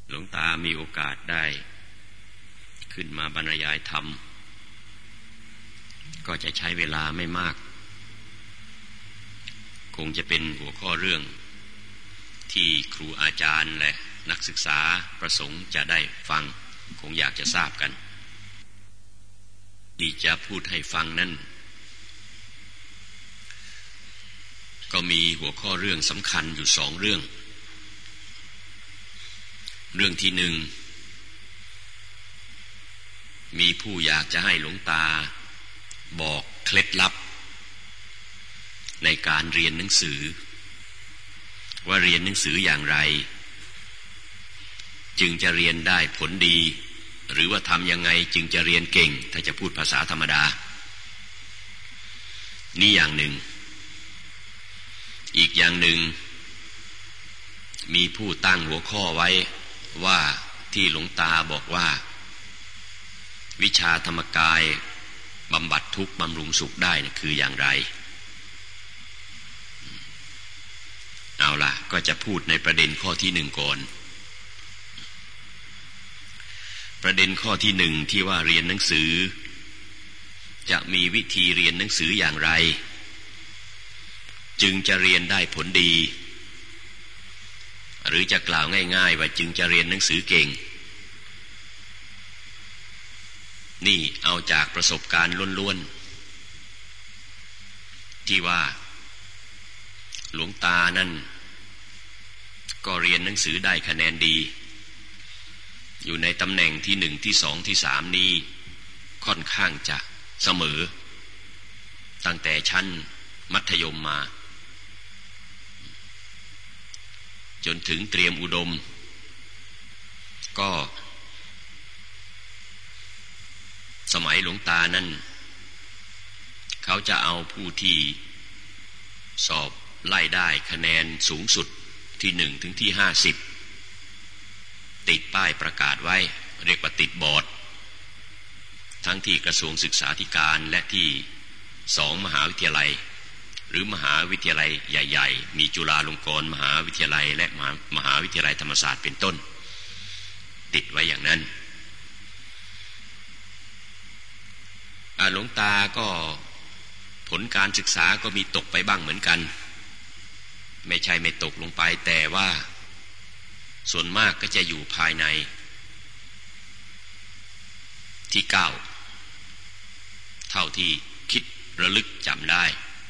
หลวงตามีโอกาสได้ขึ้นมาบรรยายธรรมก็จะใช้เวลาไม่มากคงจะเป็นหัวข้อเรื่องที่ครูอาจารย์และนักศึกษาประสงค์จะได้ฟังคงอยากจะทราบกันที่จะพูดให้ฟังนั้นก็มีหัวข้อเรื่องสำคัญอยู่สองเรื่องเรื่องที่หนึ่งมีผู้อยากจะให้หลวงตาบอกเคล็ดลับในการเรียนหนังสือว่าเรียนหนังสืออย่างไรจึงจะเรียนได้ผลดีหรือว่าทำยังไงจึงจะเรียนเก่งถ้าจะพูดภาษาธรรมดานี่อย่างหนึ่งอีกอย่างหนึ่งมีผู้ตั้งหัวข้อไว้ว่าที่หลวงตาบอกว่าวิชาธรรมกายบำบัดทุกข์บำรุงสุขได้นะคืออย่างไรเอาล่ะก็จะพูดในประเด็นข้อที่หนึ่งก่อนประเด็นข้อที่หนึ่งที่ว่าเรียนหนังสือจะมีวิธีเรียนหนังสืออย่างไรจึงจะเรียนได้ผลดีหรือจะกล่าวง่ายๆว่าจึงจะเรียนหนังสือเก่งนี่เอาจากประสบการณ์ล้วนๆที่ว่าหลวงตานั่นก็เรียนหนังสือได้คะแนนดีอยู่ในตำแหน่งที่หนึ่งที่สองที่สามนี้ค่อนข้างจะเสมอตั้งแต่ชั้นมัธยมมาจนถึงเตรียมอุดมก็สมัยหลวงตานั้นเขาจะเอาผู้ที่สอบไล่ได้คะแนนสูงสุดที่หนึ่งถึงที่50ติดป้ายประกาศไว้เรียกว่าติดบอร์ดทั้งที่กระทรวงศึกษาธิการและที่2มหาวิทยาลัยหรือมหาวิทยาลัยใหญ่ๆมีจุฬาลงกรณ์มหาวิทยาลัยและมหาวิทยาลัยธรรมศาสตร์เป็นต้นติดไว้อย่างนั้นหลวงตาก็ผลการศึกษาก็มีตกไปบ้างเหมือนกันไม่ใช่ไม่ตกลงไปแต่ว่าส่วนมากก็จะอยู่ภายในที่9เท่าที่คิดระลึกจำได้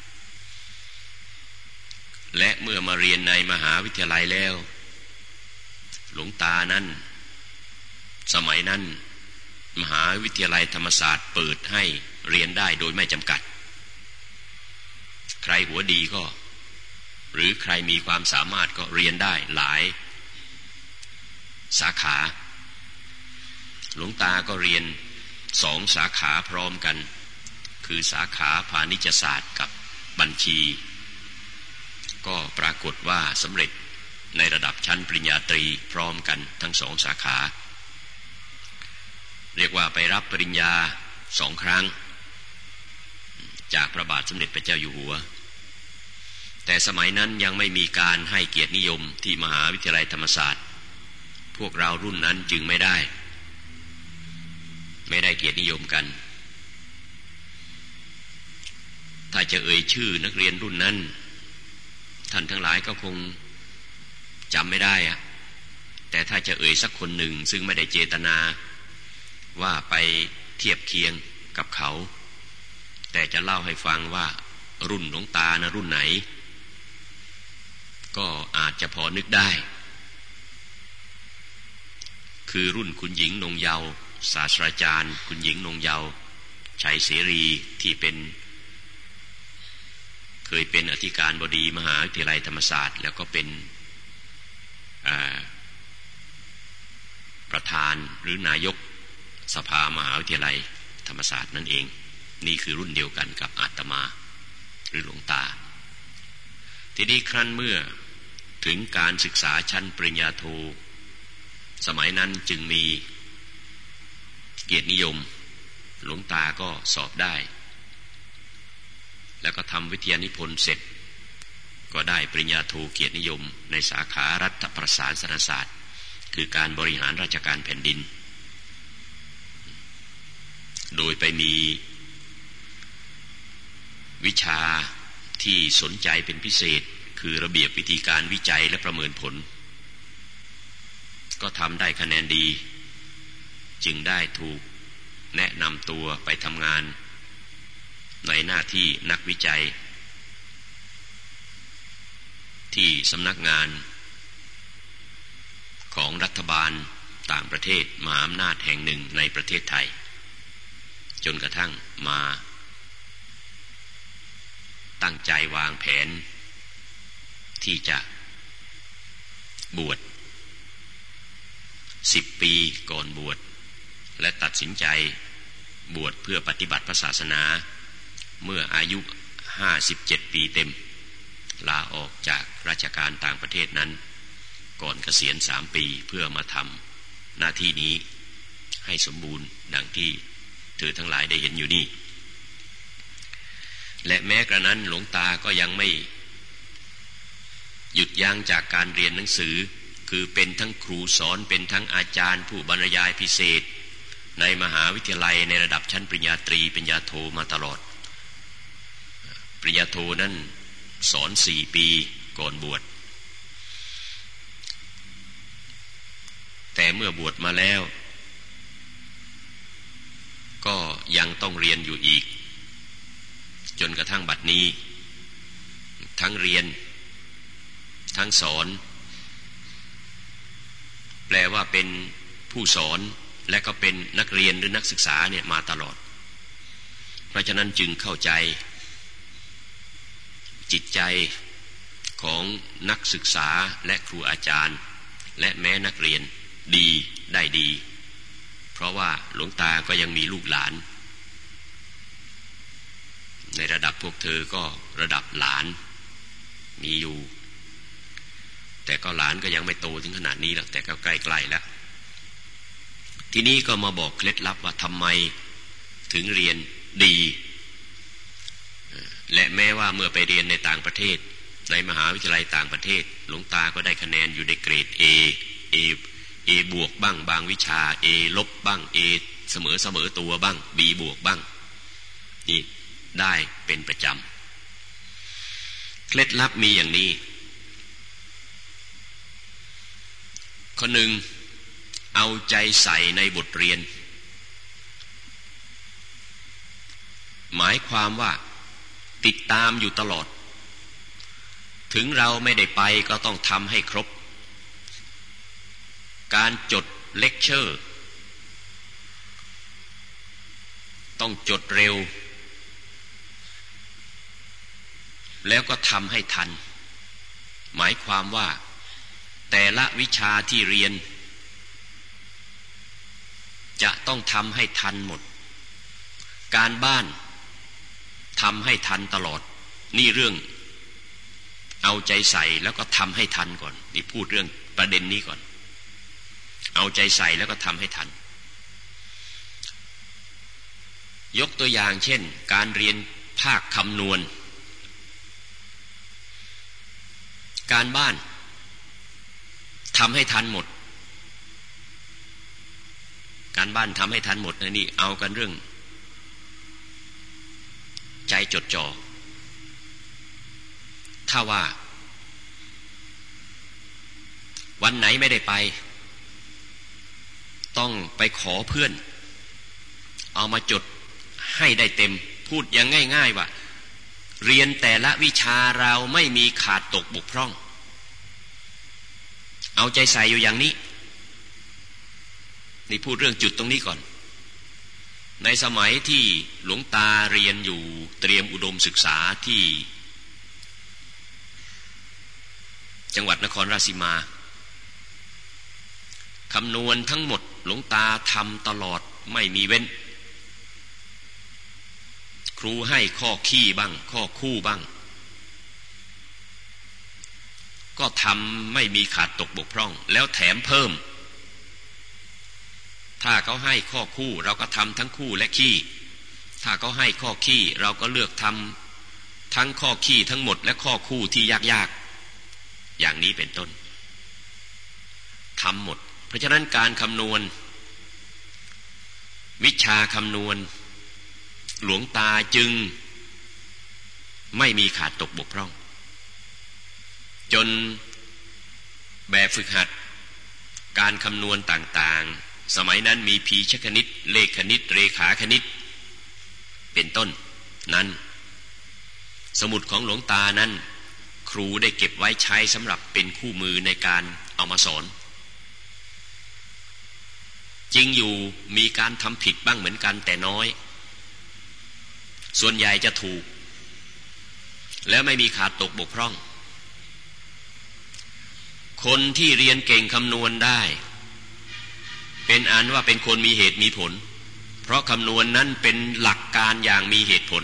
และเมื่อมาเรียนในมหาวิทยาลัยแล้วหลวงตานั้นสมัยนั้นมหาวิทยาลัยธรรมศาสตร์เปิดให้เรียนได้โดยไม่จำกัดใครหัวดีก็หรือใครมีความสามารถก็เรียนได้หลายสาขาหลวงตาก็เรียน2สาขาพร้อมกันคือสาขาพาณิชยศาสตร์กับบัญชีก็ปรากฏว่าสำเร็จในระดับชั้นปริญญาตรีพร้อมกันทั้ง2สาขาเรียกว่าไปรับปริญญา2ครั้งจากพระบาทสมเด็จพระเจ้าอยู่หัวแต่สมัยนั้นยังไม่มีการให้เกียรตินิยมที่มหาวิทยาลัยธรรมศาสตร์พวกเรารุ่นนั้นจึงไม่ได้เกียรตินิยมกันถ้าจะเอ่ยชื่อนักเรียนรุ่นนั้นท่านทั้งหลายก็คงจำไม่ได้แต่ถ้าจะเอ่ยสักคนหนึ่งซึ่งไม่ได้เจตนาว่าไปเทียบเคียงกับเขาแต่จะเล่าให้ฟังว่ารุ่นหลวงตานะรุ่นไหนก็อาจจะพอนึกได้คือรุ่นคุณหญิงนงเยาว์ศาสตราจารย์คุณหญิงนงเยาว์ชัยเสรีที่เคยเป็นอธิการบดีมหาวิทยาลัยธรรมศาสตร์แล้วก็เป็นประธานหรือนายกสภามหาวิทยาลัยธรรมศาสตร์นั่นเองนี่คือรุ่นเดียวกันกับอาตมาหรือหลวงตาทีนี้ครั้นเมื่อถึงการศึกษาชั้นปริญญาโทสมัยนั้นจึงมีเกียรตินิยมหลวงตาก็สอบได้แล้วก็ทำวิทยานิพนธ์เสร็จก็ได้ปริญญาโทเกียรตินิยมในสาขารัฐประศาสนศาสตร์คือการบริหารราชการแผ่นดินโดยไปมีวิชาที่สนใจเป็นพิเศษคือระเบียบวิธีการวิจัยและประเมินผลก็ทำได้คะแนนดีจึงได้ถูกแนะนำตัวไปทำงานในหน้าที่นักวิจัยที่สำนักงานของรัฐบาลต่างประเทศมหาอำนาจแห่งหนึ่งในประเทศไทยจนกระทั่งมาตั้งใจวางแผนที่จะบวช10 ปีก่อนบวชและตัดสินใจบวชเพื่อปฏิบัติพระศาสนาเมื่ออายุ57 ปีเต็มลาออกจากราชการต่างประเทศนั้นก่อนเกษียณ3 ปีเพื่อมาทำหน้าที่นี้ให้สมบูรณ์ดังที่เธอทั้งหลายได้เห็นอยู่นี่และแม้กระนั้นหลวงตาก็ยังไม่หยุดยั้งจากการเรียนหนังสือคือเป็นทั้งครูสอนเป็นทั้งอาจารย์ผู้บรรยายพิเศษในมหาวิทยาลัยในระดับชั้นปริญญาตรีปริญญาโทมาตลอดปริญญาโทนั้นสอน4 ปีก่อนบวชแต่เมื่อบวชมาแล้วก็ยังต้องเรียนอยู่อีกจนกระทั่งบัดนี้ทั้งเรียนทั้งสอนแปลว่าเป็นผู้สอนและก็เป็นนักเรียนหรือนักศึกษาเนี่ยมาตลอดเพราะฉะนั้นจึงเข้าใจจิตใจของนักศึกษาและครูอาจารย์และแม้นักเรียนดีได้ดีเพราะว่าหลวงตาก็ยังมีลูกหลานในระดับพวกเธอก็ระดับหลานมีอยู่แต่ก็หลานก็ยังไม่โตถึงขนาดนี้หรอกแต่ก็ใกล้ๆแล้วทีนี้ก็มาบอกเคล็ดลับว่าทำไมถึงเรียนดีและแม้ว่าเมื่อไปเรียนในต่างประเทศในมหาวิทยาลัยต่างประเทศหลวงตาก็ได้คะแนนอยู่ในเกรด A บวกบ้างบางวิชา A ลบบ้าง A เสมอตัวบ้าง B บวกบ้างนี่ได้เป็นประจำเคล็ดลับมีอย่างนี้ข้อ 1เอาใจใส่ในบทเรียนหมายความว่าติดตามอยู่ตลอดถึงเราไม่ได้ไปก็ต้องทำให้ครบการจดเลคเชอร์ต้องจดเร็วแล้วก็ทำให้ทันหมายความว่าแต่ละวิชาที่เรียนจะต้องทำให้ทันหมดการบ้านทำให้ทันตลอดนี่เรื่องเอาใจใส่แล้วก็ทำให้ทันก่อนนี่พูดเรื่องประเด็นนี้ก่อนเอาใจใส่แล้วก็ทำให้ทันยกตัวอย่างเช่นการเรียนภาคคำนวณการบ้านทำให้ทันหมดการบ้านทำให้ทันหมดนะนี่เอากันเรื่องใจจดจ่อถ้าว่าวันไหนไม่ได้ไปต้องไปขอเพื่อนเอามาจดให้ได้เต็มพูดอย่างง่ายๆว่าเรียนแต่ละวิชาเราไม่มีขาดตกบกพร่องเอาใจใส่อยู่อย่างนี้นี่พูดเรื่องจุดตรงนี้ก่อนในสมัยที่หลวงตาเรียนอยู่เตรียมอุดมศึกษาที่จังหวัดนครราชสีมาคำนวณทั้งหมดหลวงตาทำตลอดไม่มีเว้นครูให้ข้อคี่บ้างข้อคู่บ้างก็ทำไม่มีขาดตกบกพร่องแล้วแถมเพิ่มถ้าเขาให้ข้อคู่เราก็ทำทั้งคู่และคี่ถ้าเขาให้ข้อคี่เราก็เลือกทำทั้งข้อคี่ทั้งหมดและข้อคู่ที่ยากๆอย่างนี้เป็นต้นทำหมดเพราะฉะนั้นการคำนวณวิชาคำนวณหลวงตาจึงไม่มีขาดตกบกพร่องจนแบบฝึกหัดการคำนวณต่างๆสมัยนั้นมีพีชคณิตเลขคณิตเรขาคณิตเป็นต้นนั้นสมุดของหลวงตานั้นครูได้เก็บไว้ใช้สำหรับเป็นคู่มือในการเอามาสอนจริงอยู่มีการทำผิดบ้างเหมือนกันแต่น้อยส่วนใหญ่จะถูกแล้วไม่มีขาดตกบกพร่องคนที่เรียนเก่งคำนวณได้เป็นอันว่าเป็นคนมีเหตุมีผลเพราะคำนวณนั้นเป็นหลักการอย่างมีเหตุผล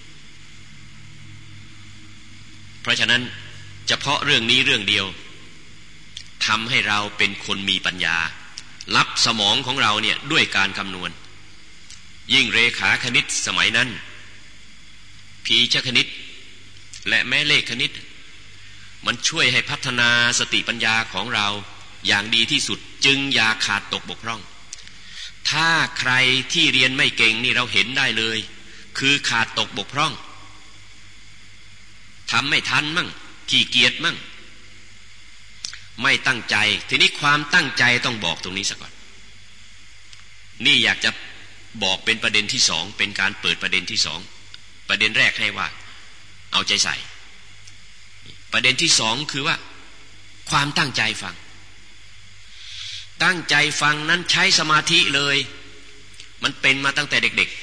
เพราะฉะนั้นเฉพาะเรื่องนี้เรื่องเดียวทำให้เราเป็นคนมีปัญญารับสมองของเราเนี่ยด้วยการคำนวณยิ่งเรขาคณิตสมัยนั้นพีชคณิตและแม่เลขคณิตมันช่วยให้พัฒนาสติปัญญาของเราอย่างดีที่สุดจึงอย่าขาดตกบกพร่องถ้าใครที่เรียนไม่เก่งนี่เราเห็นได้เลยคือขาดตกบกพร่องทำไม่ทันมั่งขี้เกียจมั่งไม่ตั้งใจทีนี้ความตั้งใจต้องบอกตรงนี้ซะก่อนนี่อยากจะบอกเป็นประเด็นที่สองเป็นการเปิดประเด็นที่สองประเด็นแรกให้ว่าเอาใจใส่ประเด็นที่สองคือว่าความตั้งใจฟังตั้งใจฟังนั้นใช้สมาธิเลยมันเป็นมาตั้งแต่เด็ก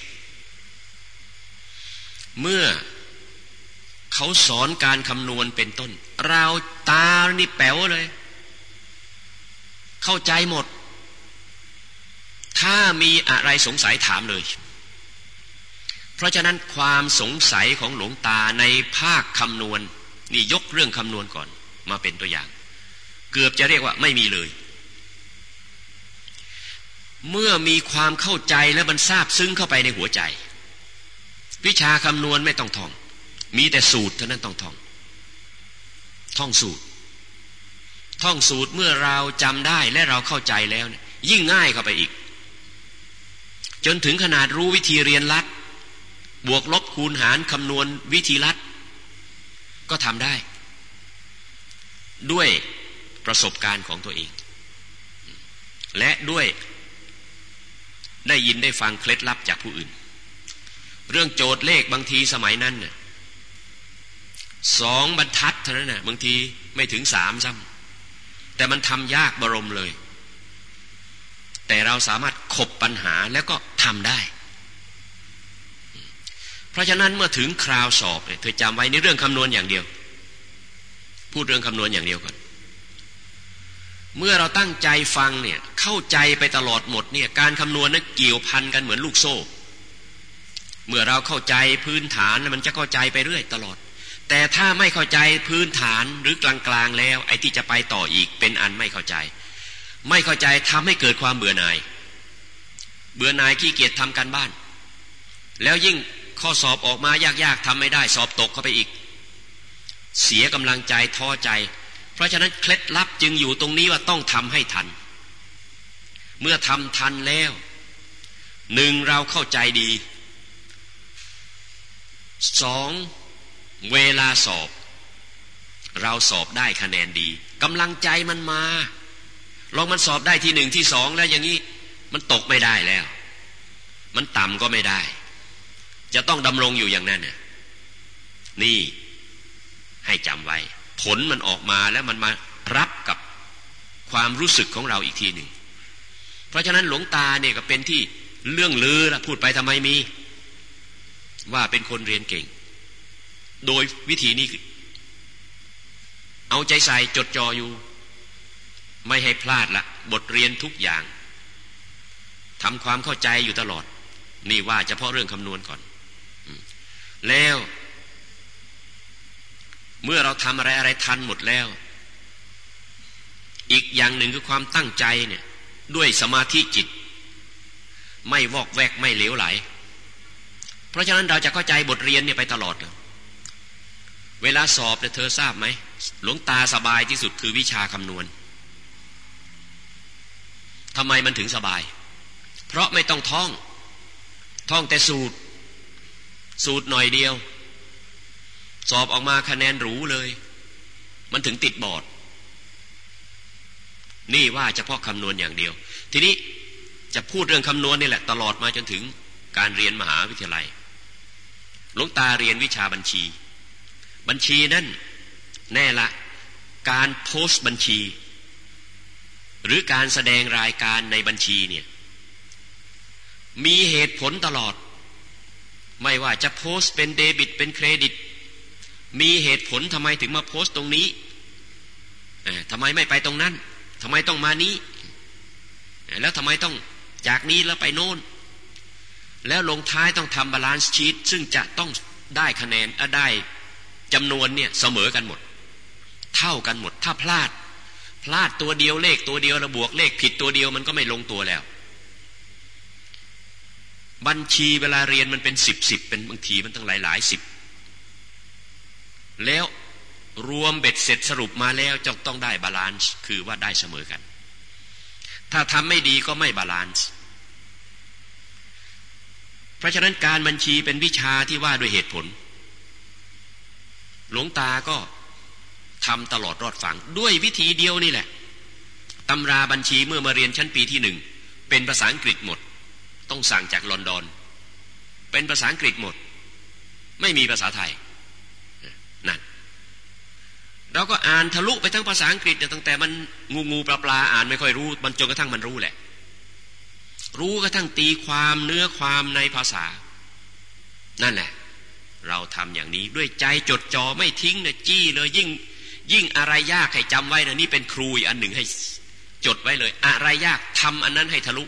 ๆเมื่อเขาสอนการคำนวณเป็นต้นเราตานี่แป๋วเลยเข้าใจหมดถ้ามีอะไรสงสัยถามเลยเพราะฉะนั้นความสงสัยของหลวงตาในภาคคำนวณนี่ยกเรื่องคำนวณก่อนมาเป็นตัวอย่างเกือบจะเรียกว่าไม่มีเลยเมื่อมีความเข้าใจและมันซาบซึ้งเข้าไปในหัวใจวิชาคำนวณไม่ต้องท่องมีแต่สูตรเท่านั้นต้องท่องสูตรเมื่อเราจำได้และเราเข้าใจแล้วเนี่ยยิ่งง่ายเข้าไปอีกจนถึงขนาดรู้วิธีเรียนลัดบวกลบคูณหารคำนวณวิธีลัดก็ทำได้ด้วยประสบการณ์ของตัวเองและด้วยได้ยินได้ฟังเคล็ดลับจากผู้อื่นเรื่องโจทย์เลขบางทีสมัยนั้นน่ะ2 บรรทัดเท่านั้นน่ะบางทีไม่ถึง3ซ้ำแต่มันทำยากบรมเลยแต่เราสามารถขบปัญหาแล้วก็ทำได้เพราะฉะนั้นเมื่อถึงคราวสอบเนี่ยเธอจำไว้ในเรื่องคำนวณอย่างเดียวพูดเรื่องคำนวณอย่างเดียวก่อนเมื่อเราตั้งใจฟังเนี่ยเข้าใจไปตลอดหมดเนี่ยการคำนวณนั้นเกี่ยวพันกันเหมือนลูกโซ่เมื่อเราเข้าใจพื้นฐานมันจะเข้าใจไปเรื่อยตลอดแต่ถ้าไม่เข้าใจพื้นฐานหรือกลางๆแล้วไอ้ที่จะไปต่ออีกเป็นอันไม่เข้าใจทำให้เกิดความเบื่อหน่ายขี้เกียจทำการบ้านแล้วยิ่งข้อสอบออกมายากๆทำไม่ได้สอบตกเข้าไปอีกเสียกำลังใจท้อใจเพราะฉะนั้นเคล็ดลับจึงอยู่ตรงนี้ว่าต้องทำให้ทันเมื่อทำทันแล้ว1เราเข้าใจดี2เวลาสอบเราสอบได้คะแนนดีกำลังใจมันมาลองมันสอบได้ที่1ที่2แล้วอย่างนี้มันตกไม่ได้แล้วมันต่ำก็ไม่ได้จะต้องดำรงอยู่อย่างนั้นน่ะนี่ให้จำไว้ผลมันออกมาแล้วมันมารับกับความรู้สึกของเราอีกทีหนึ่งเพราะฉะนั้นหลวงตาเนี่ยก็เป็นที่เรื่องลือละพูดไปทำไมมีว่าเป็นคนเรียนเก่งโดยวิธีนี้เอาใจใส่จดจ่ออยู่ไม่ให้พลาดละบทเรียนทุกอย่างทำความเข้าใจอยู่ตลอดนี่ว่าเฉพาะเรื่องคำนวณก่อนแล้วเมื่อเราทำอะไรทันหมดแล้วอีกอย่างหนึ่งคือความตั้งใจเนี่ยด้วยสมาธิจิตไม่วอกแวกไม่เหลวไหลเพราะฉะนั้นเราจะเข้าใจบทเรียนเนี่ยไปตลอดเลยเวลาสอบเนี่ยเธอทราบไหมหลวงตาสบายที่สุดคือวิชาคำนวณำไมมันถึงสบายเพราะไม่ต้องท่องแต่สูตรหน่อยเดียวสอบออกมาคะแนนหรูเลยมันถึงติดบอร์ดนี่ว่าเฉพาะคำนวณอย่างเดียวทีนี้จะพูดเรื่องคำนวณนี่แหละตลอดมาจนถึงการเรียนมหาวิทยาลัยหลวงตาเรียนวิชาบัญชีนั่นแน่ละการโพสต์บัญชีหรือการแสดงรายการในบัญชีเนี่ยมีเหตุผลตลอดไม่ว่าจะโพสต์เป็นเดบิตเป็นเครดิตมีเหตุผลทำไมถึงมาโพสต์ตรงนี้ทำไมไม่ไปตรงนั้นทำไมต้องมานี้แล้วทำไมต้องจากนี้แล้วไปโน่นแล้วลงท้ายต้องทำบาลานซ์ชีทซึ่งจะต้องได้คะแนนได้จำนวนเนี่ยเสมอกันหมดเท่ากันหมดถ้าพลาดตัวเดียวเลขตัวเดียวแล้วบวกเลขผิดตัวเดียวมันก็ไม่ลงตัวแล้วบัญชีเวลาเรียนมันเป็น10เป็นบางทีมันตั้งหลายสิบแล้วรวมเบ็ดเสร็จสรุปมาแล้วจะต้องได้บาลานซ์คือว่าได้เสมอกันถ้าทำไม่ดีก็ไม่บาลานซ์เพราะฉะนั้นการบัญชีเป็นวิชาที่ว่าด้วยเหตุผลหลวงตาก็ทำตลอดรอดฝั่งด้วยวิธีเดียวนี่แหละตำราบัญชีเมื่อมาเรียนชั้นปีที่1เป็นภาษาอังกฤษหมดต้องสั่งจากลอนดอนเป็นภาษาอังกฤษหมดไม่มีภาษาไทยนั่นเราก็อ่านทะลุไปทั้งภาษาอังกฤษตั้งแต่มันงูปลาอ่านไม่ค่อยรู้มันจนกระทั่งมันรู้แหละรู้กระทั่งตีความเนื้อความในภาษานั่นแหละเราทำอย่างนี้ด้วยใจจดจ่อไม่ทิ้งนะจี้เลยยิ่งอะไรยากให้จำไว้นะนี่เป็นครูอีกอันหนึ่งให้จดไว้เลยอะไรยากทำอันนั้นให้ทะลุ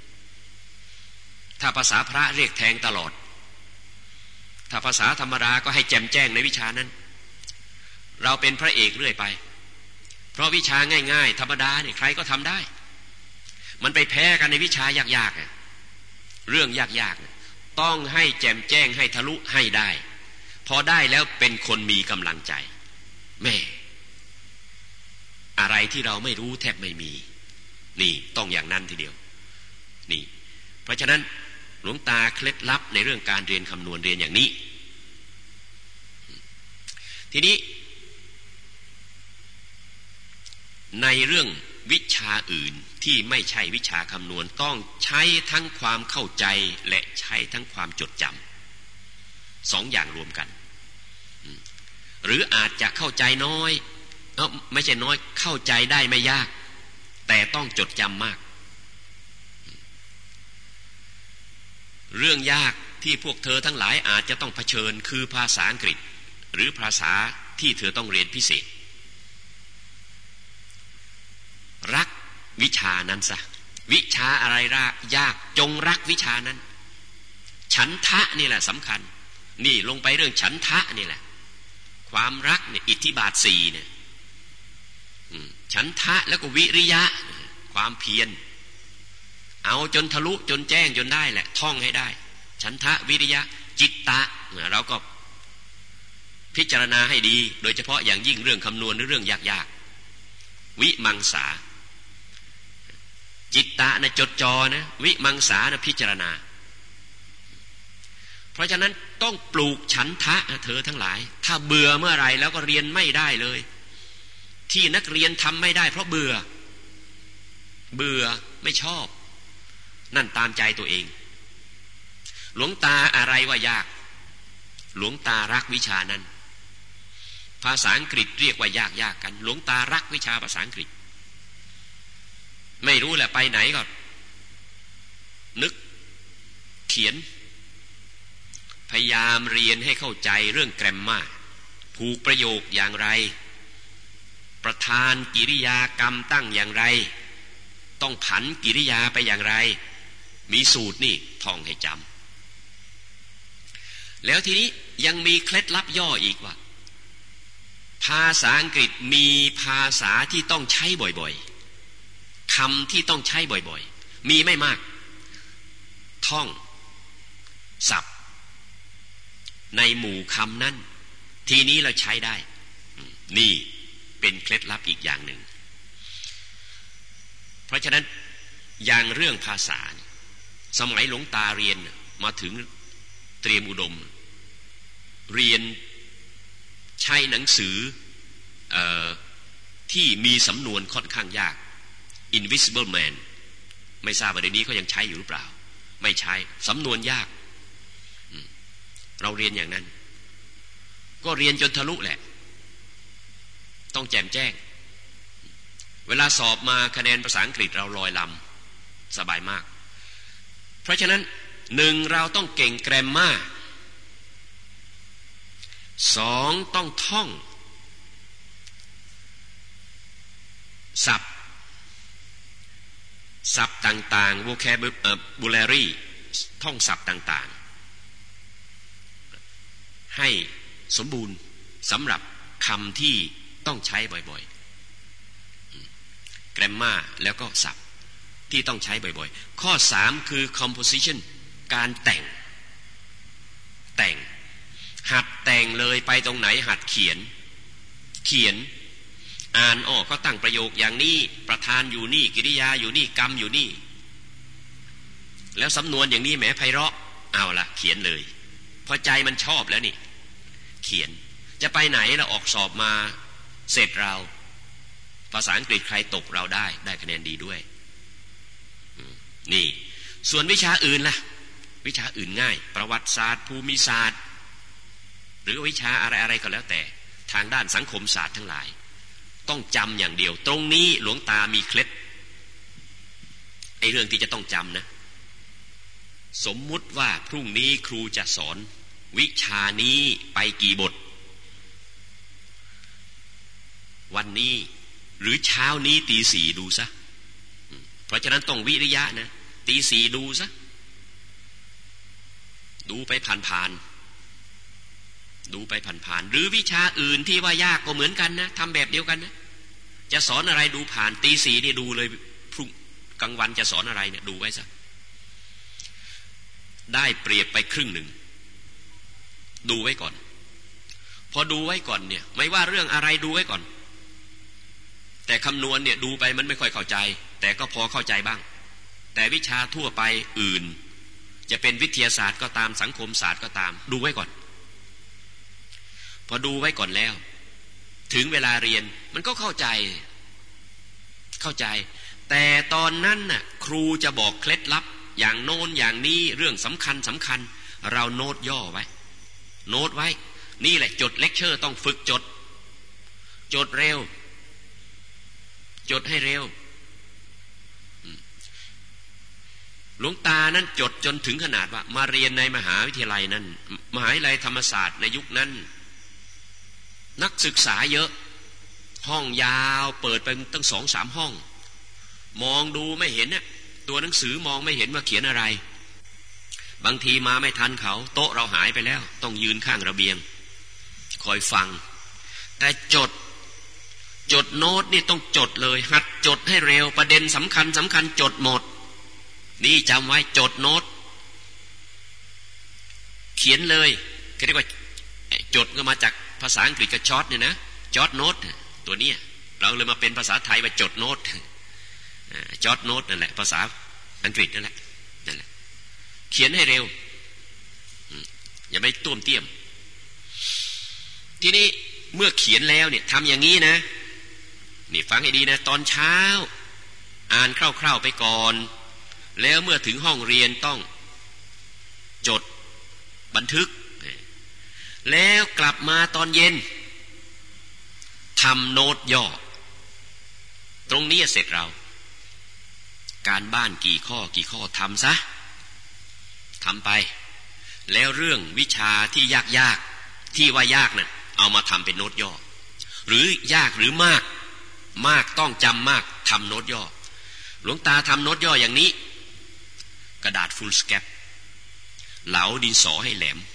ถ้าภาษาพระเรียกแทงตลอดถ้าภาษาธรรมดาก็ให้แจ่มแจ้งในวิชานั้นเราเป็นพระเอกเรื่อยไปเพราะวิชาง่ายๆธรรมดาเนี่ยใครก็ทำได้มันไปแพ้กันในวิชายากๆเรื่องยากๆต้องให้แจ่มแจ้งให้ทะลุให้ได้พอได้แล้วเป็นคนมีกำลังใจแม่อะไรที่เราไม่รู้แทบไม่มีนี่ต้องอย่างนั้นทีเดียวนี่เพราะฉะนั้นหลวงตาเคล็ดลับในเรื่องการเรียนคำนวณเรียนอย่างนี้ทีนี้ในเรื่องวิชาอื่นที่ไม่ใช่วิชาคำนวณต้องใช้ทั้งความเข้าใจและใช้ทั้งความจดจำ2 อย่างรวมกันหรืออาจจะเข้าใจน้อยไม่ใช่น้อยเข้าใจได้ไม่ยากแต่ต้องจดจำมากเรื่องยากที่พวกเธอทั้งหลายอาจจะต้องเผชิญคือภาษาอังกฤษหรือภาษาที่เธอต้องเรียนพิเศษรักวิชานั้นซะวิชาอะไรยากจงรักวิชานั้นฉันทะนี่แหละสำคัญนี่ลงไปเรื่องฉันทะนี่แหละความรักเนี่ยอิทธิบาท4เนี่ยฉันทะแล้วก็วิริยะความเพียรเอาจนทะลุจนแจ้งจนได้แหละท่องให้ได้ฉันทะวิริยะจิตตะเราก็พิจารณาให้ดีโดยเฉพาะอย่างยิ่งเรื่องคำนวณหรือเรื่องยากๆวิมังสาจิตตะนะจดจ่อนะวิมังสานะพิจารณาเพราะฉะนั้นต้องปลูกฉันทะเธอทั้งหลายถ้าเบื่อเมื่อไรแล้วก็เรียนไม่ได้เลยที่นักเรียนทำไม่ได้เพราะเบื่อไม่ชอบนั่นตามใจตัวเองหลวงตาอะไรว่ายากหลวงตารักวิชานั้นภาษาอังกฤษเรียกว่ายากกันหลวงตารักวิชาภาษาอังกฤษไม่รู้แหละไปไหนก็นึกเขียนพยายามเรียนให้เข้าใจเรื่องแกรมมาผูกประโยคอย่างไรประธานกิริยากรรมตั้งอย่างไรต้องผันกิริยาไปอย่างไรมีสูตรนี่ท่องให้จำแล้วทีนี้ยังมีเคล็ดลับย่ออีกว่าภาษาอังกฤษมีภาษาที่ต้องใช้บ่อยๆคำที่ต้องใช้บ่อยๆมีไม่มากท่องศัพท์ในหมู่คำนั้นทีนี้เราใช้ได้นี่เป็นเคล็ดลับอีกอย่างหนึ่งเพราะฉะนั้นอย่างเรื่องภาษาสมัยหลวงตาเรียนมาถึงเตรียมอุดมเรียนใช้หนังสือที่มีสำนวนค่อนข้างยาก Invisible Man ไม่ทราบว่าเดี๋ยวนี้เขายังใช้อยู่หรือเปล่าไม่ใช้สำนวนยากเราเรียนอย่างนั้นก็เรียนจนทะลุแหละต้องแจ่มแจ้งเวลาสอบมาคะแนนภาษาอังกฤษเราลอยลำสบายมากเพราะฉะนั้นหนึ่งเราต้องเก่งแกรมมาสองต้องท่องศัพท์ต่างๆ vocabulary ท่องศัพท์ต่างๆให้สมบูรณ์สำหรับคำที่ต้องใช้บ่อยๆ grammar แล้วก็ศัพท์ที่ต้องใช้บ่อยๆข้อ3คือ composition การแต่งหัดแต่งเลยไปตรงไหนหัดเขียนอ่านออกก็ตั้งประโยคอย่างนี้ประธานอยู่นี่กิริยาอยู่นี่กรรมอยู่นี่แล้วสำนวนอย่างนี้แหมไพเราะเอาละเขียนเลยพอใจมันชอบแล้วนี่เขียนจะไปไหนเราออกสอบมาเสร็จเราภาษาอังกฤษใครตกเราได้คะแนนดีด้วยนี่ส่วนวิชาอื่นล่ะวิชาอื่นง่ายประวัติศาสตร์ภูมิศาสตร์หรือวิชาอะไรก็แล้วแต่ทางด้านสังคมศาสตร์ทั้งหลายต้องจำอย่างเดียวตรงนี้หลวงตามีเคล็ดไอ้เรื่องที่จะต้องจำนะสมมุติว่าพรุ่งนี้ครูจะสอนวิชานี้ไปกี่บทวันนี้หรือเช้านี้ตี 4ดูซะเพราะฉะนั้นต้องวิริยะนะตี 4ดูซะดูไปผ่านหรือวิชาอื่นที่ว่ายากก็เหมือนกันนะทำแบบเดียวกันนะจะสอนอะไรดูผ่านตี 4นี่ดูเลยพรุ่งกลางวันจะสอนอะไรเนี่ยดูไว้ซะได้เปรียบไปครึ่งหนึ่งดูไว้ก่อนพอดูไว้ก่อนเนี่ยไม่ว่าเรื่องอะไรดูไว้ก่อนแต่คำนวณเนี่ยดูไปมันไม่ค่อยเข้าใจแต่ก็พอเข้าใจบ้างแต่วิชาทั่วไปอื่นจะเป็นวิทยาศาสตร์ก็ตามสังคมศาสตร์ก็ตามดูไว้ก่อนพอดูไว้ก่อนแล้วถึงเวลาเรียนมันก็เข้าใจแต่ตอนนั้นน่ะครูจะบอกเคล็ดลับอย่างโน้นอย่างนี้เรื่องสำคัญเราโน้ตย่อไว้นี่แหละจดเลคเชอร์ต้องฝึกจดเร็วจดให้เร็วหลวงตานั้นจดจนถึงขนาดว่ามาเรียนในมหาวิทยาลัยนั้นมหาวิทยาลัยธรรมศาสตร์ในยุคนั้นนักศึกษาเยอะห้องยาวเปิดไปตั้ง 2-3 ห้องมองดูไม่เห็นเนี่ยตัวหนังสือมองไม่เห็นว่าเขียนอะไรบางทีมาไม่ทันเขาโต๊ะเราหายไปแล้วต้องยืนข้างระเบียงคอยฟังแต่จดโน้ตนี่ต้องจดเลยหัดจดให้เร็วประเด็นสำคัญจดหมดนี่จำไว้จดโน้ตเขียนเลยเรียกว่าจดก็มาจากภาษาอังกฤษกับช็อตเนี่ยนะจอดโน้ตตัวนี้เราเลยมาเป็นภาษาไทยว่าจดโน้ตจอดโน้ตนั่นแหละภาษาอังกฤษนั่นแหละเขียนให้เร็วอย่าไปต้วมเตี้ยมทีนี้เมื่อเขียนแล้วเนี่ยทำอย่างนี้นะนี่ฟังให้ดีนะตอนเช้าอ่านคร่าวๆไปก่อนแล้วเมื่อถึงห้องเรียนต้องจดบันทึกแล้วกลับมาตอนเย็นทำโน้ตย่อตรงนี้เสร็จเราการบ้านกี่ข้อทำซะทำไปแล้วเรื่องวิชาที่ยากที่ว่ายากน่ะเอามาทำเป็นโน้ตย่อหรือยากหรือมากต้องจำมากทำโน้ตย่อหลวงตาทำโน้ตย่ออย่างนี้กระดาษฟูลสแคปเหลาดินสอให้แหลม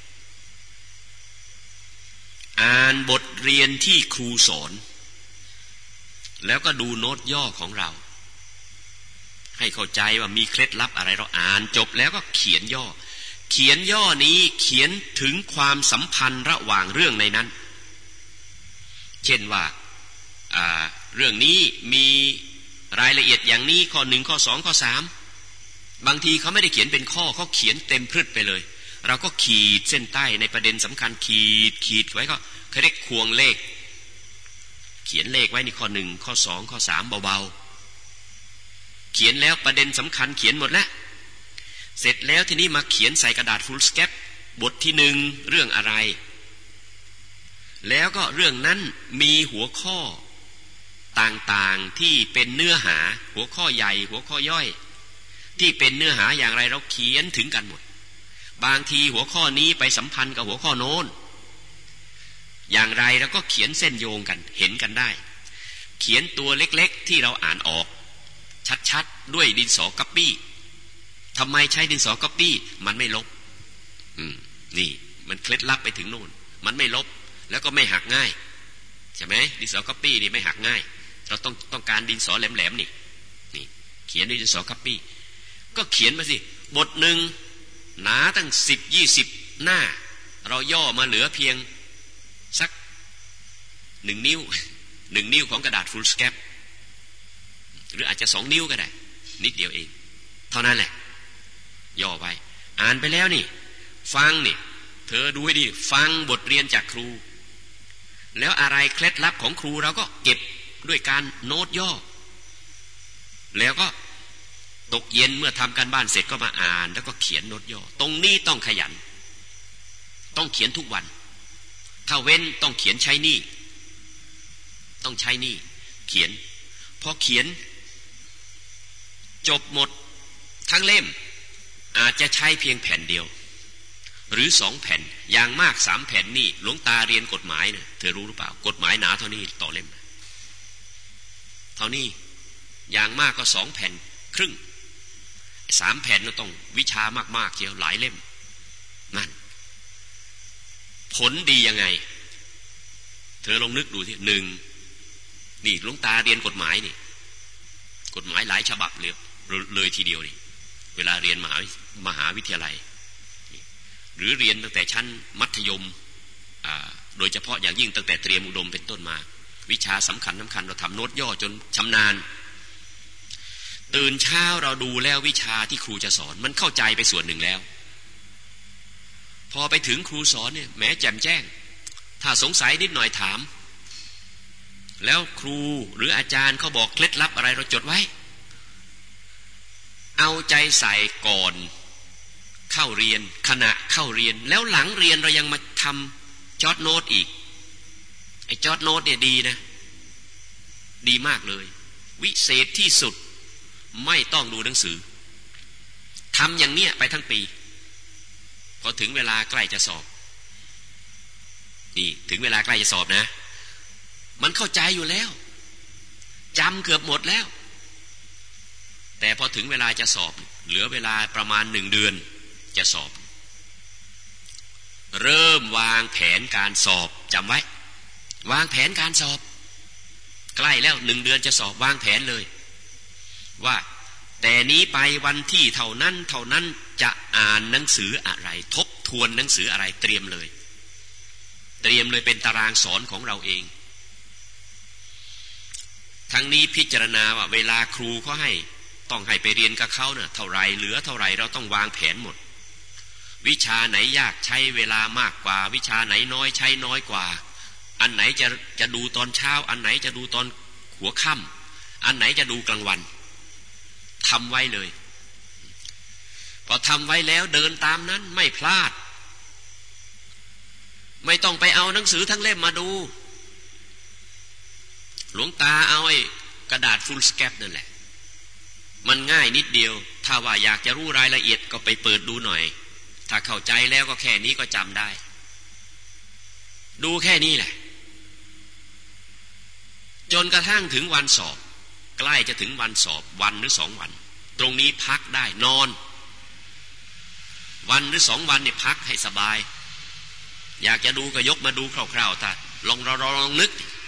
อ่านบทเรียนที่ครูสอนแล้วก็ดูโน้ตย่อของเราให้เข้าใจว่ามีเคล็ดลับอะไรเราอ่านจบแล้วก็เขียนย่อนี้เขียนถึงความสัมพันธ์ระหว่างเรื่องในนั้นเช่นว่าเรื่องนี้มีรายละเอียดอย่างนี้ข้อ1ข้อ2ข้อ3บางทีเขาไม่ได้เขียนเป็นข้อเขาเขียนเต็มพืชไปเลยเราก็ขีดเส้นใต้ในประเด็นสำคัญขีดไว้ก็เขาเรียกควงเลขเขียนเลขไว้ในข้อ1ข้อ2ข้อ3เบาๆเขียนแล้วประเด็นสำคัญเขียนหมดแล้วเสร็จแล้วทีนี้มาเขียนใส่กระดาษฟูลสแคปบทที่1เรื่องอะไรแล้วก็เรื่องนั้นมีหัวข้อต่างๆที่เป็นเนื้อหาหัวข้อใหญ่หัวข้อย่อยที่เป็นเนื้อหาอย่างไรเราเขียนถึงกันหมดบางทีหัวข้อนี้ไปสัมพันธ์กับหัวข้อโน้นอย่างไรเราก็เขียนเส้นโยงกันเห็นกันได้เขียนตัวเล็กๆที่เราอ่านออกชัดๆด้วยดินสอคัพปี้ทำไมใช้ดินสอคัพปี้มันไม่ลบนี่มันเคล็ดลับไปถึงโน่นมันไม่ลบแล้วก็ไม่หักง่ายใช่ไหมดินสอคัพปี้นี่ไม่หักง่ายเราต้องการดินสอแหลมๆนี่เขียนด้วยดินสอคัพปี้ก็เขียนมาสิบทหนึ่งหนาตั้ง10-20หน้าเราย่อมาเหลือเพียงสัก1 นิ้ว1 นิ้วของกระดาษฟูลสแคปหรืออาจจะ2 นิ้วก็ได้นิดเดียวเองเท่านั้นแหละย่อไปอ่านไปแล้วนี่ฟังนี่เธอดูให้ดีฟังบทเรียนจากครูแล้วอะไรเคล็ดลับของครูเราก็เก็บด้วยการโน้ตย่อแล้วก็ตกเย็นเมื่อทำการบ้านเสร็จก็มาอ่านแล้วก็เขียนโน้ตย่อตรงนี้ต้องขยันต้องเขียนทุกวันถ้าเว้นต้องเขียนใช้หนี้ต้องใช้หนี้เขียนพอเขียนจบหมดทั้งเล่มอาจจะใช้เพียงแผ่นเดียวหรือ2 แผ่นอย่างมาก3 แผ่นนี่หลวงตาเรียนกฎหมายนะเธอรู้หรือเปล่ากฎหมายหนาเท่านี้ต่อเล่มเท่านี้อย่างมากก็2 แผ่นครึ่ง3 แผ่นเราต้องวิชามากๆเกี่ยวหลายเล่มนั่นผลดียังไงเธอลองนึกดูที่1นี่หลวงตาเรียนกฎหมายนี่กฎหมายหลายฉบับเลยทีเดียวนี่เวลาเรียนมหาวิทยาลัยหรือเรียนตั้งแต่ชั้นมัธยมโดยเฉพาะอย่างยิ่งตั้งแต่เตรียมอุดมเป็นต้นมาวิชาสำคัญเราทำโน้ตย่อจนชำนาญตื่นเช้าเราดูแล้ววิชาที่ครูจะสอนมันเข้าใจไปส่วนหนึ่งแล้วพอไปถึงครูสอนเนี่ยแม้แจ่มแจ้งถ้าสงสัยนิดหน่อยถามแล้วครูหรืออาจารย์เขาบอกเคล็ดลับอะไรเราจดไว้เอาใจใส่ก่อนเข้าเรียนขณะเข้าเรียนแล้วหลังเรียนเรายังมาทำจอตโน้ตอีกไอ้จอตโน้ตเนี่ยดีนะดีมากเลยวิเศษที่สุดไม่ต้องดูหนังสือทำอย่างเนี้ยไปทั้งปีพอถึงเวลาใกล้จะสอบนี่ถึงเวลาใกล้จะสอบนะมันเข้าใจอยู่แล้วจำเกือบหมดแล้วแต่พอถึงเวลาจะสอบเหลือเวลาประมาณ1 เดือนจะสอบเริ่มวางแผนการสอบจำไว้วางแผนการสอบใกล้แล้ว1 เดือนจะสอบวางแผนเลยว่าแต่นี้ไปวันที่เท่านั้นจะอ่านหนังสืออะไรทบทวนหนังสืออะไรเตรียมเลยเป็นตารางสอนของเราเองทั้งนี้พิจารณาว่าเวลาครูเขาให้ต้องให้ไปเรียนกับเขาเนี่ยเท่าไรเหลือเท่าไรเราต้องวางแผนหมดวิชาไหนยากใช้เวลามากกว่าวิชาไหนน้อยใช้น้อยกว่าอันไหนจะดูตอนเช้าอันไหนจะดูตอนหัวค่ำอันไหนจะดูกลางวันทำไว้เลยพอทำไว้แล้วเดินตามนั้นไม่พลาดไม่ต้องไปเอาหนังสือทั้งเล่มมาดูหลวงตาเอาไอ้กระดาษฟูลสแคปนั่นแหละมันง่ายนิดเดียวถ้าว่าอยากจะรู้รายละเอียดก็ไปเปิดดูหน่อยถ้าเข้าใจแล้วก็แค่นี้ก็จำได้ดูแค่นี้แหละจนกระทั่งถึงวันสอบใกล้จะถึงวันสอบ1 หรือ 2 วันตรงนี้พักได้นอน1 หรือ 2 วันเนี่ยพักให้สบายอยากจะดูก็ยกมาดูคร่าวๆแต่ลองนึก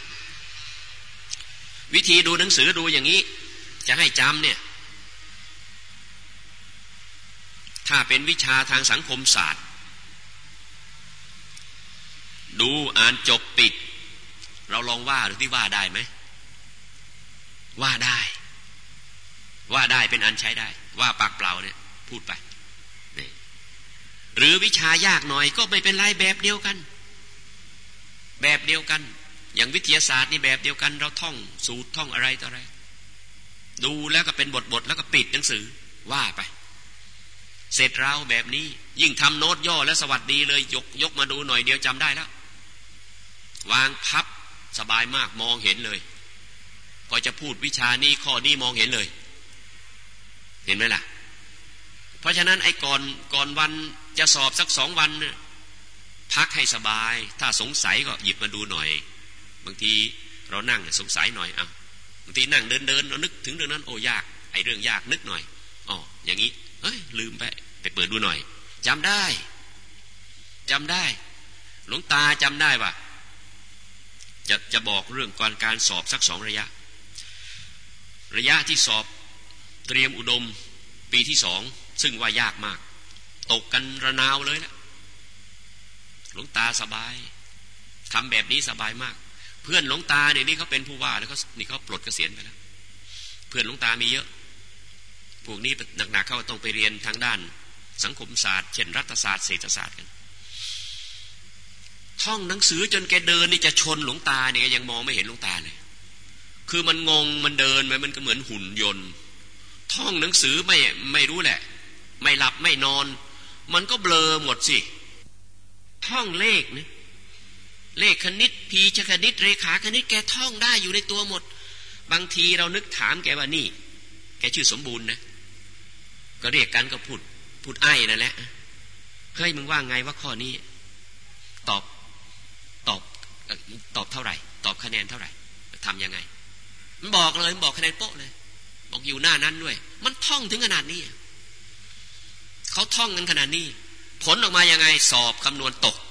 วิธีดูหนังสือดูอย่างนี้จะให้จำเนี่ยถ้าเป็นวิชาทางสังคมศาสตร์ดูอ่านจบปิดเราลองว่าหรือที่ว่าได้ไหมว่าได้ว่าได้เป็นอันใช้ได้ว่าปากเปล่าเนี่ยพูดไปนี่หรือวิชายากหน่อยก็ไม่เป็นไรแบบเดียวกันแบบเดียวกันอย่างวิทยาศาสตร์นี่แบบเดียวกันเราท่องสูตรท่องอะไรต่ออะไรดูแล้วก็เป็นบทแล้วก็ปิดหนังสือว่าไปเสร็จเราแบบนี้ยิ่งทำโน้ตย่อแล้วสวัสดีเลยยกมาดูหน่อยเดียวจำได้แล้ววางพับสบายมากมองเห็นเลยพอจะพูดวิชานี้ข้อนี้มองเห็นเลยเห็นไหมล่ะเพราะฉะนั้นไอ้ก่อนวันจะสอบสัก2 วันพักให้สบายถ้าสงสัยก็หยิบมาดูหน่อยบางทีเรานั่งสงสัยหน่อยบางทีนั่งเดินเรานึกถึงเรื่องนั้นโอ้ยากไอ้เรื่องยากนึกหน่อยอ๋ออย่างนี้ลืมไปเปิดดูหน่อยจำได้หลวงตาจำได้ว่าจะบอกเรื่องการสอบสัก2 ระยะที่สอบเตรียมอุดมปีที่2ซึ่งว่ายากมากตกกันระนาวเลยนะหลวงตาสบายทำแบบนี้สบายมากเพื่อนหลวงตาเนี่ยนี่เขาเป็นผู้ว่าแล้วเขาปลดเกษียณไปแล้วเพื่อนหลวงตามีเยอะพวกนี้หนักๆเขาต้องไปเรียนทางด้านสังคมศาสตร์เช่นรัฐศาสตร์เศรษฐศาสตร์กันท่องหนังสือจนแกเดินนี่จะชนหลวงตาเนี่ยยังมองไม่เห็นหลวงตาเลยคือมันงงมันเดินไปมันก็เหมือนหุ่นยนต์ท่องหนังสือไม่รู้แหละไม่หลับไม่นอนมันก็เบลอหมดสิท่องเลขนะเลขคณิตพีชคณิตเรขาคณิตแกท่องได้อยู่ในตัวหมดบางทีเรานึกถามแกว่านี่แกชื่อสมบูรณ์นะก็เรียกกันก็พูดไอ้นั่นแหละเฮ้ยมึงว่าไงว่าข้อนี้ตอบเท่าไหร่ตอบคะแนนเท่าไหร่ทำยังไงมันบอกเลยมันบอกคะแนนโป๊ะเลยบอกอยู่หน้านั้นด้วยมันท่องถึงขนาดนี้เขาท่องกันขนาดนี้ผลออกมายังไงสอบคำนวณตก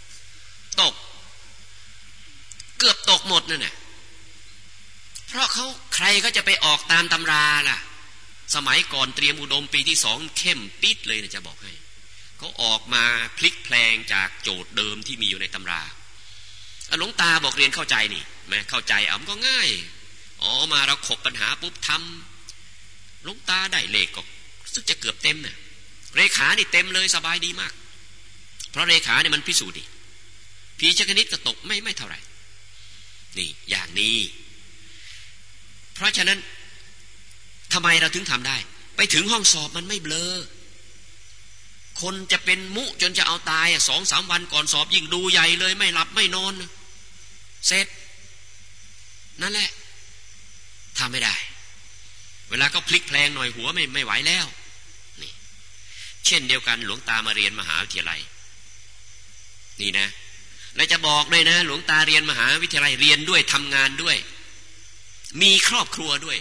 เกือบตกหมดนั่นแหละเพราะใครก็จะไปออกตามตำราล่ะสมัยก่อนเตรียมอุดมปีที่2เข้มปิดเลยนะจะบอกให้เขาออกมาพลิกแพลงจากโจทย์เดิมที่มีอยู่ในตำราหลวงตาบอกเรียนเข้าใจนี่แม้เข้าใจมันก็ง่ายมาเราขบปัญหาปุ๊บทำหลวงตาได้เลขก็ซึ่งจะเกือบเต็มเนี่ยเรขานี่เต็มเลยสบายดีมากเพราะเรขาเนี่ยมันพิสูจน์ดิพีชคณิตก็ตกไม่เท่าไหร่นี่อย่างนี้เพราะฉะนั้นทำไมเราถึงทำได้ไปถึงห้องสอบมันไม่เบลอคนจะเป็นมุจนจะเอาตาย2-3 วันก่อนสอบยิ่งดูใหญ่เลยไม่หลับไม่นอนเสร็จนั่นแหละทำไม่ได้เวลาก็พลิกแพลงหน่อยหัวไม่ไหวแล้วนี่เช่นเดียวกันหลวงตามาเรียนมหาวิทยาลัยนี่นะและจะบอกเลยนะหลวงตาเรียนมหาวิทยาลัยเรียนด้วยทำงานด้วยมีครอบครัวด้วย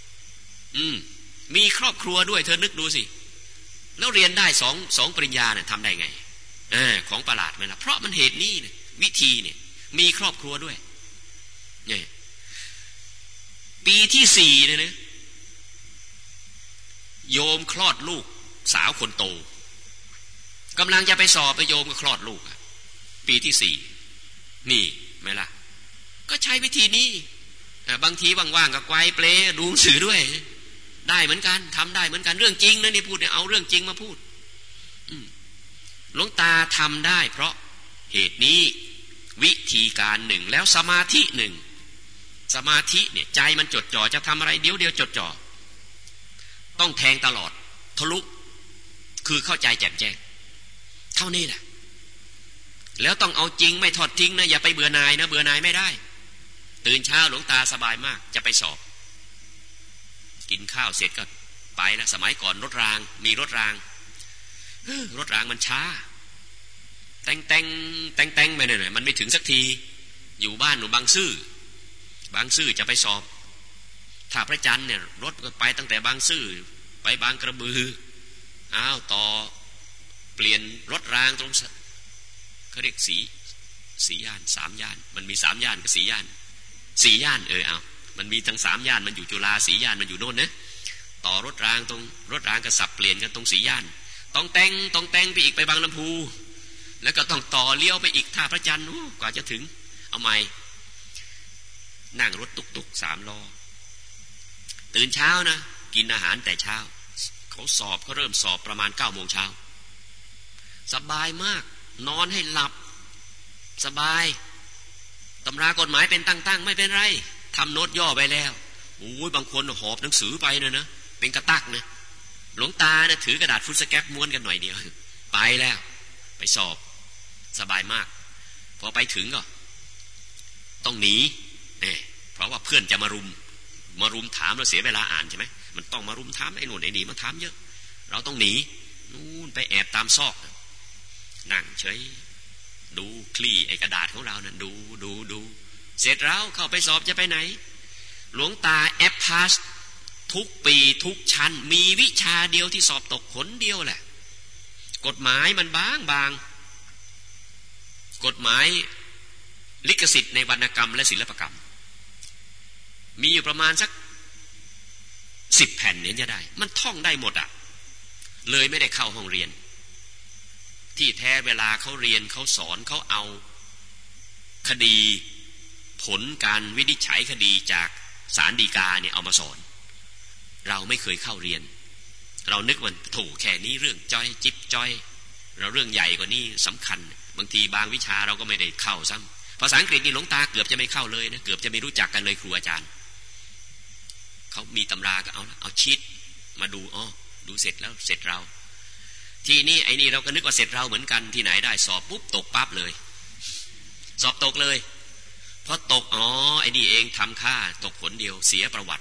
มีครอบครัวด้วยเธอนึกดูสิแล้วเรียนได้สองปริญญาเนี่ยทำได้ไงของประหลาดไหมล่ะเพราะมันเหตุนี้เนี่ยวิธีเนี่ยมีครอบครัวด้วยเนี่ยปีที่4เนี่ยนะโยมคลอดลูกสาวคนโตกำลังจะไปสอบไปโยมก็คลอดลูกปีที่4นี่ไหมล่ะก็ใช้วิธีนี้บางทีว่างๆก็ไกวเปลดูหนังสือด้วยได้เหมือนกันทำได้เหมือนกันเรื่องจริงนะนี่พูดเนี่ยเอาเรื่องจริงมาพูดหลวงตาทำได้เพราะเหตุนี้วิธีการ1แล้วสมาธิ1สมาธิเนี่ยใจมันจดจ่อจะทำอะไรเดี๋ยวจดจ่อต้องแทงตลอดทะลุคือเข้าใจแจ่มแจ้งเท่านี้แหละแล้วต้องเอาจริงไม่ทอดทิ้งนะอย่าไปเบื่อหน่ายนะเบื่อหน่ายไม่ได้ตื่นเช้าหลวงตาสบายมากจะไปสอบกินข้าวเสร็จก็ไปนะสมัยก่อนรถรางมีรถรางมันช้าแต่งไปหน่อยมันไม่ถึงสักทีอยู่บ้านหนูบางซื่อจะไปสอบถ้าพระจันทร์เนี่ยรถก็ไปตั้งแต่บางซื่อไปบางกระบือต่อเปลี่ยนรถรางตรงเขาเรียกสีย่าน3ย่านมันมี3ย่านกับ4ย่าน4ย่านมันมีทั้ง3ย่านมันอยู่จุฬา4ย่านมันอยู่โน่นนะต่อรถรางตรงรถรางก็สับเปลี่ยนกันตรง4ย่านต้องแต่งไปอีกไปบางลำพูแล้วก็ต้องต่อเลี้ยวไปอีกท่าพระจันทร์กว่าจะถึงเอาใหม่นั่งรถตุกๆ3 ล้อตื่นเช้านะกินอาหารแต่เช้าเขาเริ่มสอบประมาณ9 โมงเช้าสบายมากนอนให้หลับสบายตำรากฎหมายเป็นตั้งไม่เป็นไรทำโน้ตย่อไปแล้วโอ้ยบางคนหอบหนังสือไปนะเป็นกระตักนะหลวงตานะถือกระดาษฟุตสแกปม้วนกันหน่อยเดียวไปแล้วไปสอบสบายมากพอไปถึงก็ต้องหนีเนี่ยเพราะว่าเพื่อนจะมารุมถามเราเสียเวลาอ่านใช่ไหมมันต้องมารุมถามไอ้หนุ่นไอ้นี่มันถามเยอะเราต้องหนีนู่นไปแอบตามซอกนั่งเฉยดูคลี่ไอ้กระดาษของเรานะดูเสร็จแล้วเข้าไปสอบจะไปไหนหลวงตาแอปพาสทุกปีทุกชั้นมีวิชาเดียวที่สอบตกคนเดียวแหละกฎหมายมันบางกฎหมายลิขสิทธิ์ในวรรณกรรมและศิลปกรรมมีอยู่ประมาณสัก10 แผ่นเนี่ยจะได้มันท่องได้หมดอ่ะเลยไม่ได้เข้าห้องเรียนที่แท้เวลาเขาเรียนเขาสอนเขาเอาคดีผลการวินิจฉัยคดีจากศาลฎีกาเนี่ยเอามาสอนเราไม่เคยเข้าเรียนเรานึกว่าโถแค่นี้เรื่องจ้อยจิ๊บจ้อยเราเรื่องใหญ่กว่านี้สำคัญบางทีบางวิชาเราก็ไม่ได้เข้าซ้ำภาษาอังกฤษนี่หลวงตาเกือบจะไม่เข้าเลยนะเกือบจะไม่รู้จักกันเลยครูอาจารย์เขามีตำราก็เอาชีทมาดูดูเสร็จแล้วเสร็จเราทีนี้ไอ้นี่เราก็นึกว่าเสร็จเราเหมือนกันที่ไหนได้สอบปุ๊บตกปั๊บเลยสอบตกเลยพอตกไอ้นี่เองทำค่าตกผลเดียวเสียประวัติ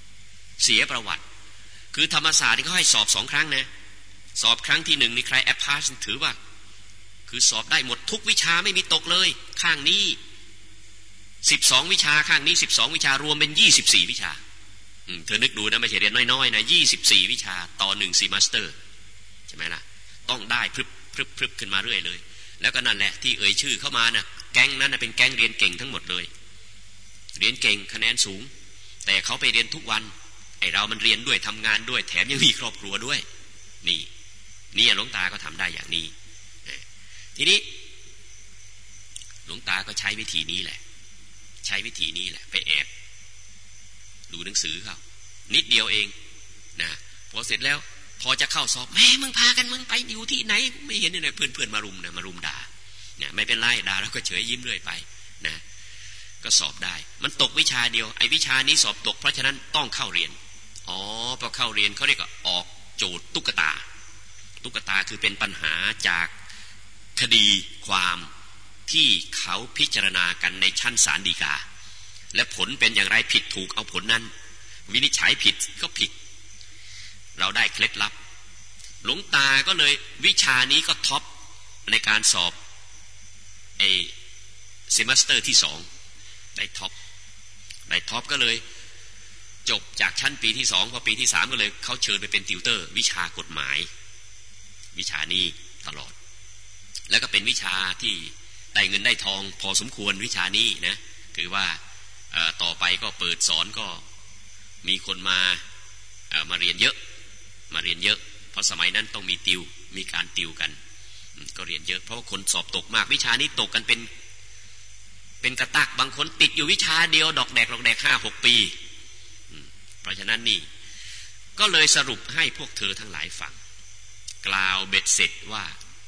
คือธรรมศาสตร์ที่เขาให้สอบ2 ครั้งนะสอบครั้งที่1นี่ใครแอปพาสถือว่าคือสอบได้หมดทุกวิชาไม่มีตกเลยข้างนี้12 วิชาข้างนี้12 วิชารวมเป็น24 วิชาเธอนึกดูนะไม่ใช่เรียนน้อยๆนะ24 วิชาต่อ1 ซีมัสเตอร์ใช่ไหมล่ะต้องได้พรึบขึ้นมาเรื่อยเลยแล้วก็นั่นแหละที่เอ่ยชื่อเข้ามานะแก๊งนั้นนะเป็นแก๊งเรียนเก่งทั้งหมดเลยเรียนเก่งคะแนนสูงแต่เขาไปเรียนทุกวันไอเรามันเรียนด้วยทำงานด้วยแถมยังมีครอบครัวด้วยนี่หลวงตาก็ทำได้อย่างนี้ทีนี้หลวงตาก็ใช้วิธีนี้แหละไปแอบดูหนังสือเขานิดเดียวเองนะพอเสร็จแล้วพอจะเข้าสอบแม่มึงพากันมึงไปอยู่ที่ไหนไม่เห็นเลยเพื่อนมารุมด่าเนี่ยไม่เป็นไรด่าแล้วก็เฉยยิ้มเรื่อยไปนะก็สอบได้มันตกวิชาเดียวไอ้วิชานี้สอบตกเพราะฉะนั้นต้องเข้าเรียนพอเข้าเรียนเขาเรียกว่าออกโจทย์ตุ๊กตาคือเป็นปัญหาจากคดีความที่เขาพิจารณากันในชั้นศาลฎีกาและผลเป็นอย่างไรผิดถูกเอาผลนั้นวินิจฉัยผิดก็ผิดเราได้เคล็ดลับหลวงตาก็เลยวิชานี้ก็ท็อปในการสอบเซมิสเตอร์ที่2ได้ท็อปก็เลยจบจากชั้นปีที่2พอปีที่3ก็เลยเขาเชิญไปเป็นติวเตอร์วิชากฎหมายวิชานี้ตลอดแล้วก็เป็นวิชาที่ได้เงินได้ทองพอสมควรวิชานี้นะคือว่าต่อไปก็เปิดสอนก็มีคนมาเรียนเยอะเพราะสมัยนั้นต้องมีการติวกันก็เรียนเยอะเพราะว่าคนสอบตกมากวิชานี้ตกกันเป็นกระตักบางคนติดอยู่วิชาเดียวดอกแดก 5-6 ปีเพราะฉะนั้นนี่ก็เลยสรุปให้พวกเธอทั้งหลายฟังกล่าวเบ็ดเสร็จว่า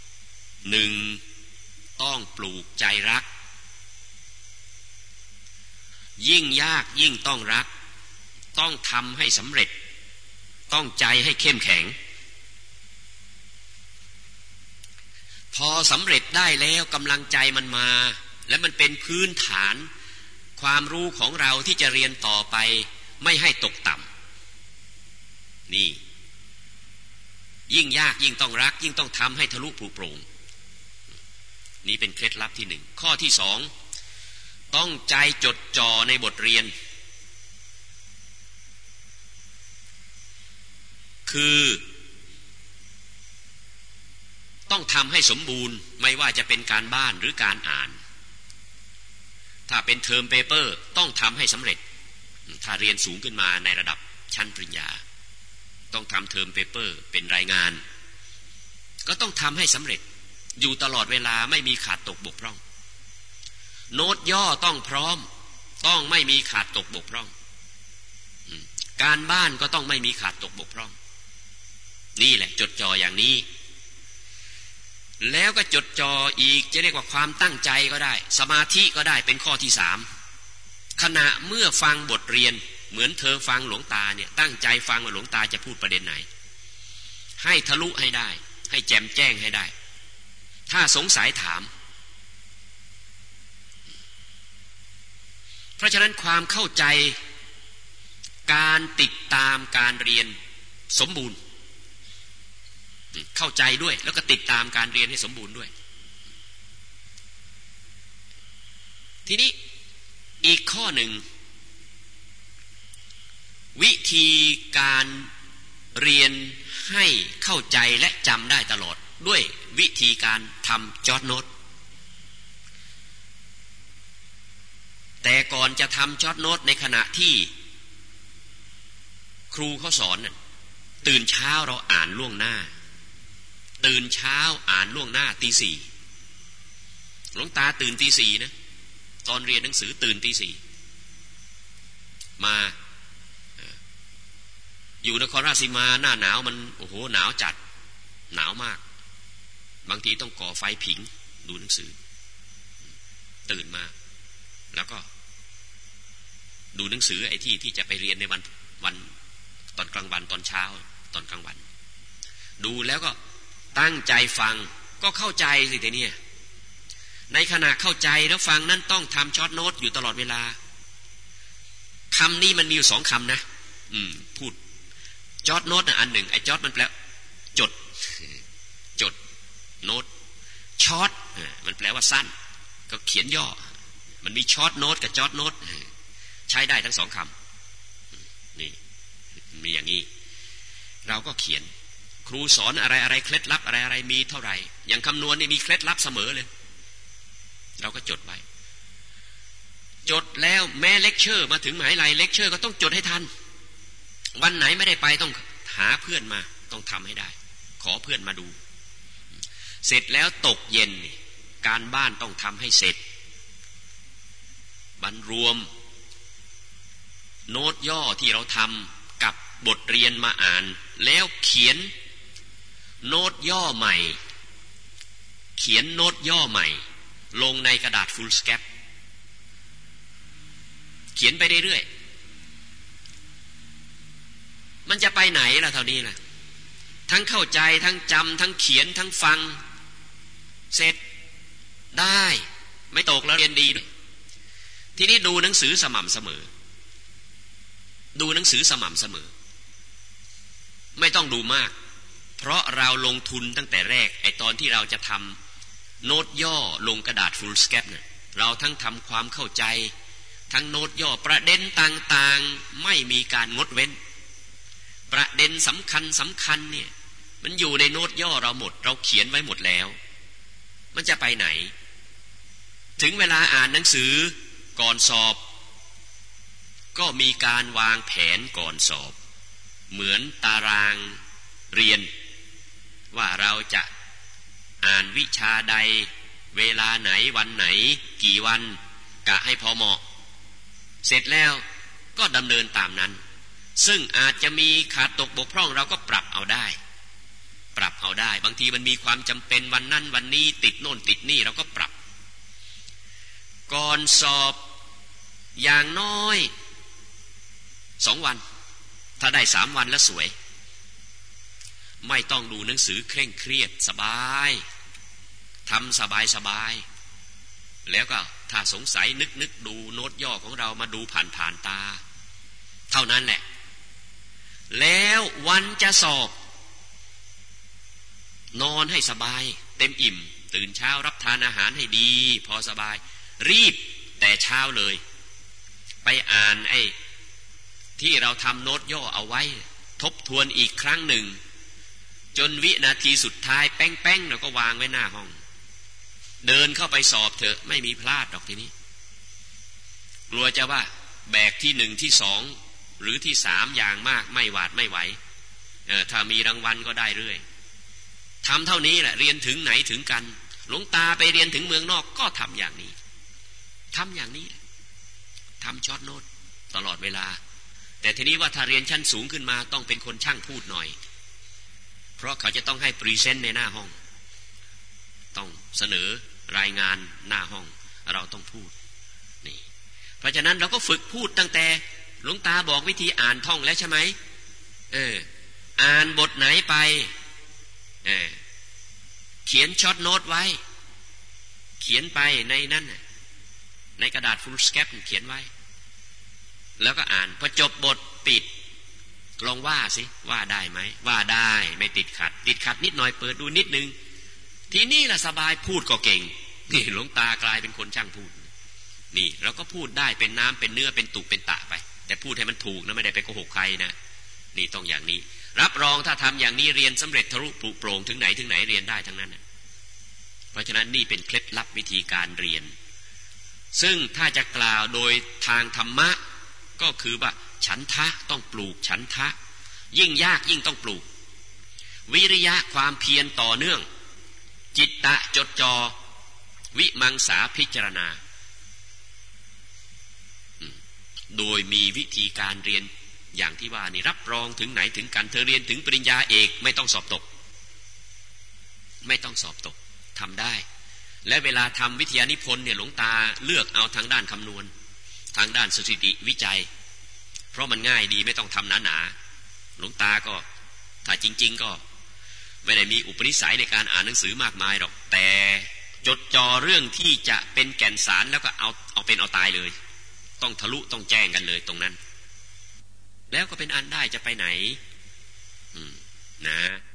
1. ต้องปลูกใจรักยิ่งยากยิ่งต้องรักต้องทำให้สำเร็จต้องใจให้เข้มแข็งพอสำเร็จได้แล้วกำลังใจมันมาและมันเป็นพื้นฐานความรู้ของเราที่จะเรียนต่อไปไม่ให้ตกต่ำนี่ยิ่งยากยิ่งต้องรักยิ่งต้องทำให้ทะลุปลุกโปร่งนี่เป็นเคล็ดลับที่1ข้อที่2ต้องใจจดจ่อในบทเรียนคือต้องทำให้สมบูรณ์ไม่ว่าจะเป็นการบ้านหรือการอ่านถ้าเป็นเทอมเปเปอร์ต้องทำให้สำเร็จถ้าเรียนสูงขึ้นมาในระดับชั้นปริญญาต้องทำเทอมเปเปอร์เป็นรายงานก็ต้องทำให้สำเร็จอยู่ตลอดเวลาไม่มีขาดตกบกพร่องโน้ตย่อต้องพร้อมต้องไม่มีขาดตกบกพร่องการบ้านก็ต้องไม่มีขาดตกบกพร่องนี่แหละจดจ่ออย่างนี้แล้วก็จดจ่ออีกจะเรียกว่าความตั้งใจก็ได้สมาธิก็ได้เป็นข้อที่3ขณะเมื่อฟังบทเรียนเหมือนเธอฟังหลวงตาเนี่ยตั้งใจฟังว่าหลวงตาจะพูดประเด็นไหนให้ทะลุให้ได้ให้แจ่มแจ้งให้ได้ถ้าสงสัยถามเพราะฉะนั้นความเข้าใจการติดตามการเรียนสมบูรณ์เข้าใจด้วยแล้วก็ติดตามการเรียนให้สมบูรณ์ด้วยทีนี้อีกข้อหนึ่งวิธีการเรียนให้เข้าใจและจำได้ตลอดด้วยวิธีการทำจอตโน้ตแต่ก่อนจะทำจอตโน้ตในขณะที่ครูเขาสอนตื่นเช้าเราอ่านล่วงหน้าตื่นเช้าอ่านล่วงหน้าตี 4หลวงตาตื่นตี 4นะตอนเรียนหนังสือตื่นตี 4มาอยู่นครราชสีมาหน้าหนาวมันโอ้โหหนาวจัดหนาวมากบางทีต้องก่อไฟผิงดูหนังสือตื่นมาแล้วก็ดูหนังสือไอ้ที่จะไปเรียนในวันตอนกลางวันตอนเช้าตอนกลางวันดูแล้วก็ตั้งใจฟังก็เข้าใจสิทีนี้ในขณะเข้าใจแล้วฟังนั้นต้องทำช็อตโน้ตอยู่ตลอดเวลาคำนี้มันมีอยู่2คำนะพูดจอตโน้ตอันหนึ่งไอ้จอตมันแปลจดโน้ตช็อตมันแปลว่าสั้นก็เขียนย่อมันมีช็อตโน้ตกับจอตโน้ตใช้ได้ทั้ง2คำนี่มีอย่างนี้เราก็เขียนครูสอนอะไรเคล็ดลับอะไรมีเท่าไหร่อย่างคำนวณนี่มีเคล็ดลับเสมอเลยเราก็จดไว้จดแล้วแม้เลคเชอร์มาถึงมหาวิทยาลัยเลคเชอร์ก็ต้องจดให้ทันวันไหนไม่ได้ไปต้องหาเพื่อนมาต้องทำให้ได้ขอเพื่อนมาดูเสร็จแล้วตกเย็นการบ้านต้องทำให้เสร็จบรรรวมโน้ตย่อที่เราทำกับบทเรียนมาอ่านแล้วเขียนโน้ตย่อใหม่ลงในกระดาษฟูลสแคปเขียนไปเรื่อยๆมันจะไปไหนล่ะเท่านี้ล่ะทั้งเข้าใจทั้งจำทั้งเขียนทั้งฟังเสร็จได้ไม่ตกแล้วเรียนดีทีนี้ดูหนังสือสม่ำเสมอไม่ต้องดูมากเพราะเราลงทุนตั้งแต่แรกไอ้ตอนที่เราจะทำโน้ตย่อลงกระดาษฟูลสแคปเนี่ยเราทั้งทำความเข้าใจทั้งโน้ตย่อประเด็นต่างๆไม่มีการงดเว้นประเด็นสำคัญเนี่ยมันอยู่ในโน้ตย่อเราหมดเราเขียนไว้หมดแล้วมันจะไปไหนถึงเวลาอ่านหนังสือก่อนสอบก็มีการวางแผนก่อนสอบเหมือนตารางเรียนว่าเราจะอ่านวิชาใดเวลาไหนวันไหนกี่วันกะให้พอเหมาะเสร็จแล้วก็ดำเนินตามนั้นซึ่งอาจจะมีขาดตกบกพร่องเราก็ปรับเอาได้บางทีมันมีความจำเป็นวันนั้นวันนี้ติดโน่นติดนี่เราก็ปรับก่อนสอบอย่างน้อย2 วันถ้าได้3 วันแล้วสวยไม่ต้องดูหนังสือเคร่งเครียดสบายทำสบายแล้วก็ถ้าสงสัยนึกดูโน้ตย่อของเรามาดูผ่านตาเท่านั้นแหละแล้ววันจะสอบนอนให้สบายเต็มอิ่มตื่นเช้ารับทานอาหารให้ดีพอสบายรีบแต่เช้าเลยไปอ่านไอ้ที่เราทำโน้ตย่อเอาไว้ทบทวนอีกครั้งหนึ่งจนวินาทีสุดท้ายแป้งๆเราก็วางไว้หน้าห้องเดินเข้าไปสอบเถอะไม่มีพลาดหรอกทีนี้กลัวจะว่าแบกที่1ที่2หรือที่3อย่างมากไม่หวาดไม่ไหวถ้ามีรางวัลก็ได้เรื่อยทำเท่านี้แหละเรียนถึงไหนถึงกันหลวงตาไปเรียนถึงเมืองนอกก็ทำอย่างนี้ทำช็อตโน้ตตลอดเวลาแต่ทีนี้ว่าถ้าเรียนชั้นสูงขึ้นมาต้องเป็นคนช่างพูดหน่อยเพราะเขาจะต้องให้พรีเซนต์ในหน้าห้องต้องเสนอรายงานหน้าห้องเราต้องพูดนี่เพราะฉะนั้นเราก็ฝึกพูดตั้งแต่หลวงตาบอกวิธีอ่านท่องแล้วใช่ไหมอ่านบทไหนไปเขียนช็อตโน้ตไว้เขียนไปในนั้นในกระดาษฟูลสแคปเขียนไว้แล้วก็อ่านพอจบบทปิดลองว่าสิว่าได้ไหมว่าได้ไม่ติดขัดนิดหน่อยเปิดดูนิดนึงทีนี้ล่ะสบายพูดก็เก่งนี่หลวงตากลายเป็นคนช่างพูดนี่เราก็พูดได้เป็นน้ำเป็นเนื้อเป็นตุเป็นตะไปแต่พูดให้มันถูกนะไม่ได้ไปโกหกใครนะนี่ต้องอย่างนี้รับรองถ้าทำอย่างนี้เรียนสำเร็จทะลุปลุโปร่งถึงไหนเรียนได้ทั้งนั้นเพราะฉะนั้นนี่เป็นเคล็ดลับวิธีการเรียนซึ่งถ้าจะกล่าวโดยทางธรรมะก็คือว่าฉันทะต้องปลูกฉันทะยิ่งยากยิ่งต้องปลูกวิริยะความเพียรต่อเนื่องจิตตะจดจ่อวิมังสาพิจารณาโดยมีวิธีการเรียนอย่างที่ว่านี่รับรองถึงไหนถึงกันเธอเรียนถึงปริญญาเอกไม่ต้องสอบตกทำได้และเวลาทำวิทยานิพนธ์เนี่ยหลวงตาเลือกเอาทางด้านคำนวณทางด้านสถิติวิจัยเพราะมันง่ายดีไม่ต้องทำหนาหลวงตาก็ถ้าจริงๆก็ไม่ได้มีอุปนิสัยในการอ่านหนังสือมากมายหรอกแต่จดจ่อเรื่องที่จะเป็นแก่นสารแล้วก็เอาเป็นเอาตายเลยต้องทะลุต้องแจ้งกันเลยตรงนั้นแล้วก็เป็นอันได้จะไปไหนนะ